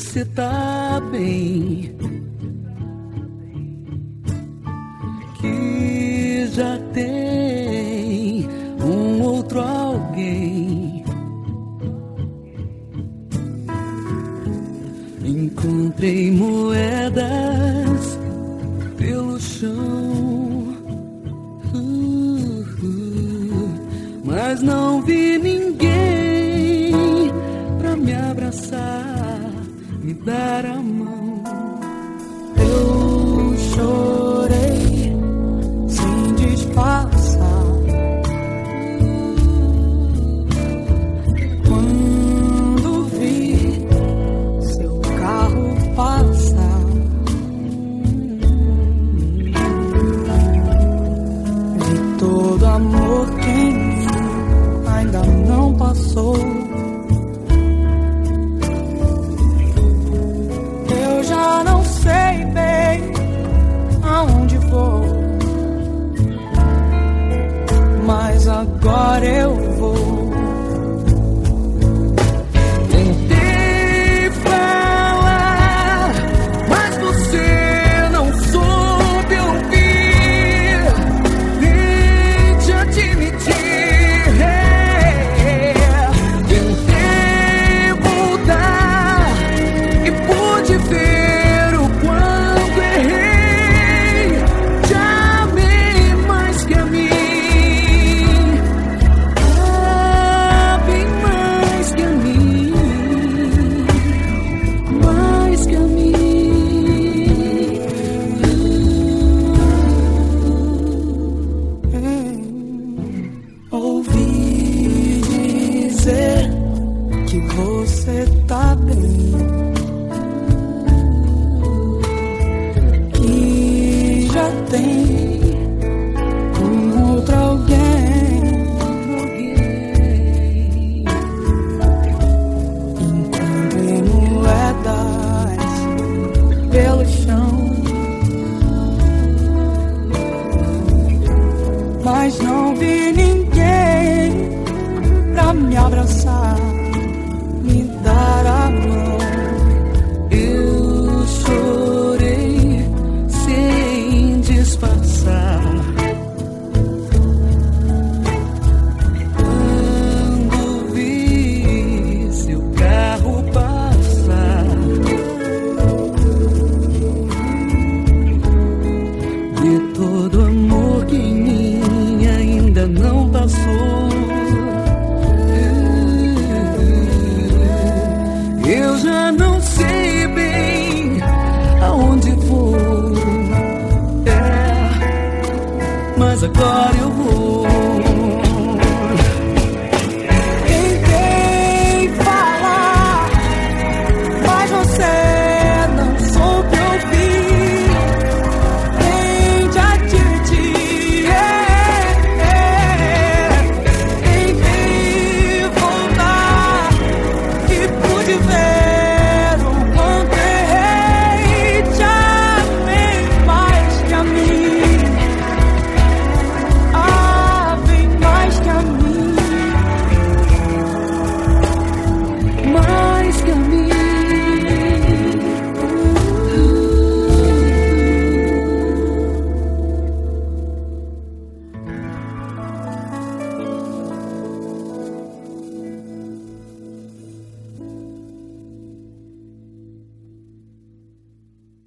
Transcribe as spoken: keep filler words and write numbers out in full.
você tá bem, que já tem um outro alguém. Encontrei moedas pelo chão, uh, uh, mas não vi ninguém pra me abraçar, me dar a mão. Eu chorei sem disfarçar quando vi seu carro passar. Vi todo amor que em mim ainda não passou. Eu já não sei bem aonde vou, mas agora eu vou. Tentei falar, mas você não soube ouvir. Tente admitir. Tentei voltar e pude ver o quanto errei. Te amei mais que a mim, ah, bem mais que a mim, mais que a mim. Ouvi dizer que você tá bem, que já tem um outro alguém. Encontrei moedas pelo chão, mas não vi ninguém pra me abraçar, me dar a mão. Eu chorei sem disfarçar quando vi seu carro passar. De todo amor que em mim ainda não passou. Eu já não sei bem aonde vou, é, mas agora eu vou.